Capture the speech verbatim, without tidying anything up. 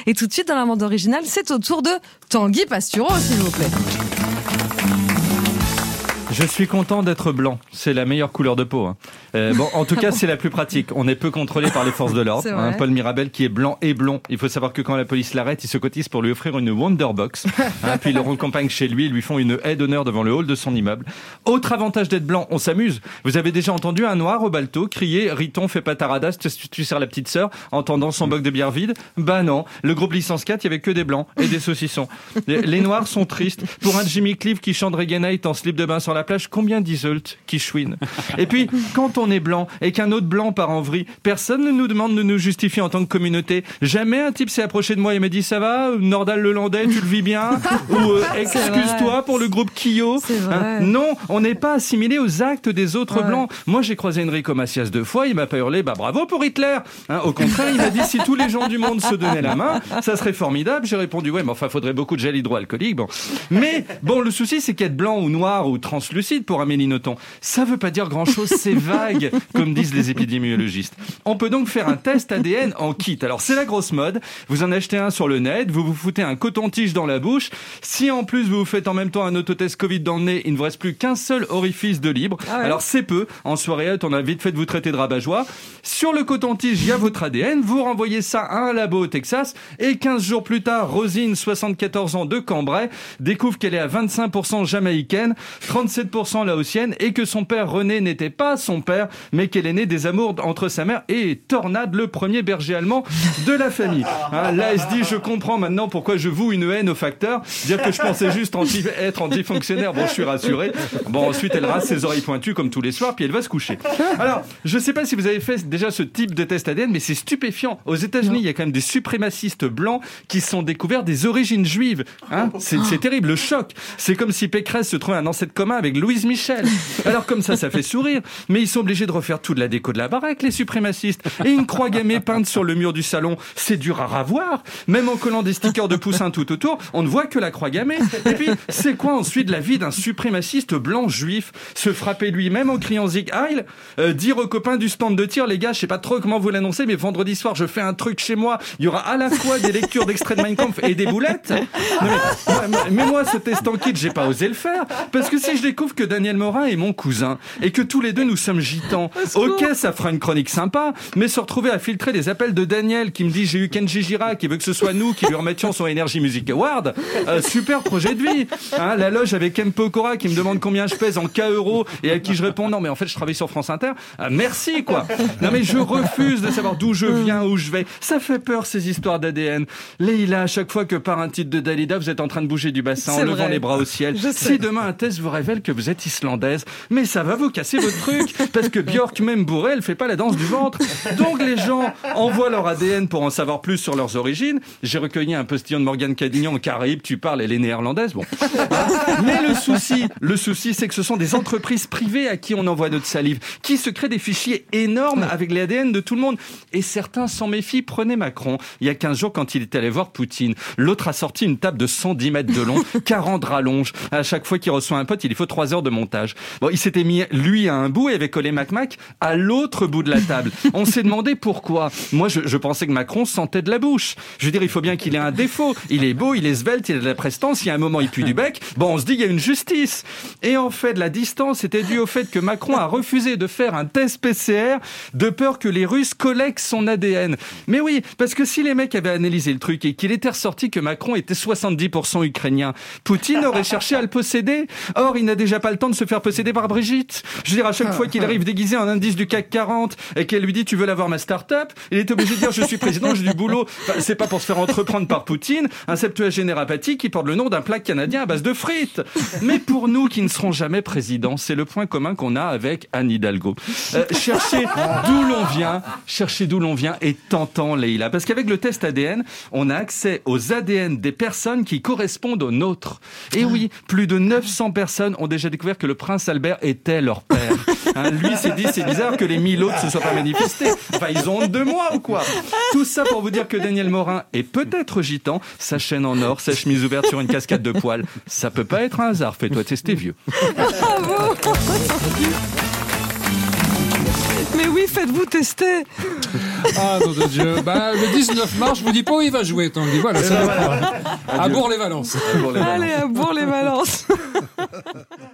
Et tout de suite, dans la bande originale, c'est au tour de Tanguy Pastureau, s'il vous plaît. Je suis content d'être blanc. C'est la meilleure couleur de peau. Hein. Euh, bon, en tout cas, c'est la plus pratique. On est peu contrôlé par les forces de l'ordre. Hein, Paul Mirabel, qui est blanc et blond. Il faut savoir que quand la police l'arrête, il se cotise pour lui offrir une Wonderbox. Hein, puis ils le raccompagnent chez lui, ils lui font une haie d'honneur devant le hall de son immeuble. Autre avantage d'être blanc, on s'amuse. Vous avez déjà entendu un noir au balto crier « Riton, fais pas ta radasse, tu, tu sers la petite sœur » en tendant son boc de bière vide? Bah non. Le groupe Licence quatre, il y avait que des blancs et des saucissons. Les, les noirs sont tristes. Pour un Jimmy Cliff qui chante Reaganite en slip de bain sur la plage, combien d'Iseult qui chouine? Et puis, quand on est blanc et qu'un autre blanc part en vrille, personne ne nous demande de nous justifier en tant que communauté. Jamais un type s'est approché de moi et m'a dit « Ça va, Nordal le Landais, tu le vis bien ?» ou euh, « Excuse-toi pour le groupe Kyo ?» hein. Non, on n'est pas assimilé aux actes des autres ouais. blancs. Moi, j'ai croisé Enrico Macias deux fois, il m'a pas hurlé bah, « Bravo pour Hitler hein. !» Au contraire, il m'a dit « Si tous les gens du monde se donnaient la main, ça serait formidable. » J'ai répondu « Ouais, mais enfin, faudrait beaucoup de gel hydroalcoolique. » Bon. Mais bon, le souci, c'est qu'être blanc ou noir ou translucide pour Amélie Nothomb, ça veut pas dire grand-chose, c'est vague, comme disent les épidémiologistes. On peut donc faire un test A D N en kit. Alors, c'est la grosse mode. Vous en achetez un sur le net, vous vous foutez un coton-tige dans la bouche. Si en plus vous vous faites en même temps un autotest Covid dans le nez, il ne vous reste plus qu'un seul orifice de libre. Ah ouais. Alors, c'est peu. En soirée haute, on a vite fait de vous traiter de rabat-joie. Sur le coton-tige, il y a votre A D N. Vous renvoyez ça à un labo au Texas. Et quinze jours plus tard, Rosine, soixante-quatorze ans de Cambrai, découvre qu'elle est à vingt-cinq pour cent jamaïcaine, trente-sept pour cent laotienne et que son père René n'était pas son père, mais qu'elle est née des amours entre sa mère et Tornade, le premier berger allemand de la famille. Hein, là, elle se dit, je comprends maintenant pourquoi je voue une haine au facteur. Dire que je pensais juste anti- être antifonctionnaire. Bon, je suis rassuré. Bon, ensuite, elle rase ses oreilles pointues comme tous les soirs, puis elle va se coucher. Alors, je sais pas si vous avez fait déjà ce type de test A D N, mais c'est stupéfiant. Aux États-Unis, il y a quand même des suprémacistes blancs qui sont découverts des origines juives. Hein, c'est, c'est terrible, le choc. C'est comme si Pécresse se trouvait un ancêtre commun avec Louise Michel. Alors comme ça, ça fait sourire. Mais ils sont obligés de refaire toute la déco de la baraque, les suprémacistes. Et une croix gammée peinte sur le mur du salon, c'est dur à ravoir. Même en collant des stickers de poussins tout autour, on ne voit que la croix gammée. Et puis, c'est quoi ensuite la vie d'un suprémaciste blanc juif? Se frapper lui-même en criant Zig Heil, euh, dire aux copains du stand de tir, les gars, je sais pas trop comment vous l'annoncez, mais vendredi soir, je fais un truc chez moi. Il y aura à la fois des lectures d'extraits de Mein Kampf et des boulettes. Non, mais, mais moi, ce test en kit, j'ai pas osé le faire. Parce que si je découvre que Daniel Morin est mon cousin et que tous les deux nous sommes gitans, ok, ça fera une chronique sympa, mais se retrouver à filtrer les appels de Daniel qui me dit j'ai eu Kenji Girac qui veut que ce soit nous qui lui remettions son Energy Music Award, euh, super projet de vie. Hein, la loge avec M. Pokora qui me demande combien je pèse en K euros et à qui je réponds non mais en fait je travaille sur France Inter. Ah, merci quoi. Non mais je refuse de savoir d'où je viens, où je vais. Ça fait peur ces histoires d'A D N. Leïla, à chaque fois que par un titre de Dalida vous êtes en train de bouger du bassin en levant les bras au ciel. Si demain un test vous révèle que vous êtes islandaise, mais ça va vous casser votre truc parce que Björk même bourrée elle fait pas la danse du ventre. Donc les gens envoient leur A D N pour en savoir plus sur leurs origines. J'ai recueilli un postillon de Morgane Cadignan en Caraïbes, tu parles, elle est néerlandaise. Bon. Mais le souci, le souci c'est que ce sont des entreprises privées à qui on envoie notre salive, qui se créent des fichiers énormes avec les A D N de tout le monde. Et certains s'en méfient. Prenez Macron, il y a quinze jours quand il est allé voir Poutine. L'autre a sorti une table de cent dix mètres de long, quarante rallonges. À chaque fois qu'il reçoit un pote, il lui faut trois heures de montage. Bon, il s'était mis, lui, à un bout et avait collé Mac Mac à l'autre bout de la table. On s'est demandé pourquoi. Moi, je, je pensais que Macron sentait de la bouche. Je veux dire, il faut bien qu'il ait un défaut. Il est beau, il est svelte, il a de la prestance. Il y a un moment, il pue du bec. Bon, on se dit, il y a une justice. Et en fait, la distance était due au fait que Macron a refusé de faire un test P C R de peur que les Russes collectent son A D N. Mais oui, parce que si les mecs avaient analysé le truc et qu'il était ressorti que Macron était soixante-dix pour cent ukrainien, Poutine aurait cherché à le posséder. Or, il n'a déjà pas le temps de se faire posséder par Brigitte. Je veux dire, à chaque fois qu'il arrive déguisé en indice du C A C quarante et qu'elle lui dit tu veux l'avoir ma start-up, il est obligé de dire je suis président, j'ai du boulot. Enfin, c'est pas pour se faire entreprendre par Poutine, un septuagénaire apathique qui porte le nom d'un plat canadien à base de frites. Mais pour nous qui ne serons jamais présidents, c'est le point commun qu'on a avec Anne Hidalgo. Euh, chercher d'où l'on vient, chercher d'où l'on vient est tentant, Leïla. Parce qu'avec le test A D N, on a accès aux A D N des personnes qui correspondent aux nôtres. Et oui, plus de neuf cents personnes ont déjà découvert que le prince Albert était leur père. Hein, lui s'est dit, c'est bizarre que les mille autres se soient pas manifestés. Enfin, ils ont honte de moi ou quoi? Tout ça pour vous dire que Daniel Morin est peut-être gitan, sa chaîne en or, sa chemise ouverte sur une cascade de poils. Ça peut pas être un hasard, fais-toi tester vieux. Mais oui, faites-vous tester. Ah, nom de Dieu. Bah, le dix-neuf mars, je vous dis pas où il va jouer, Tanguy. Voilà, ça va. À Bourg-les-Valences. Allez, à Bourg-les-Valences.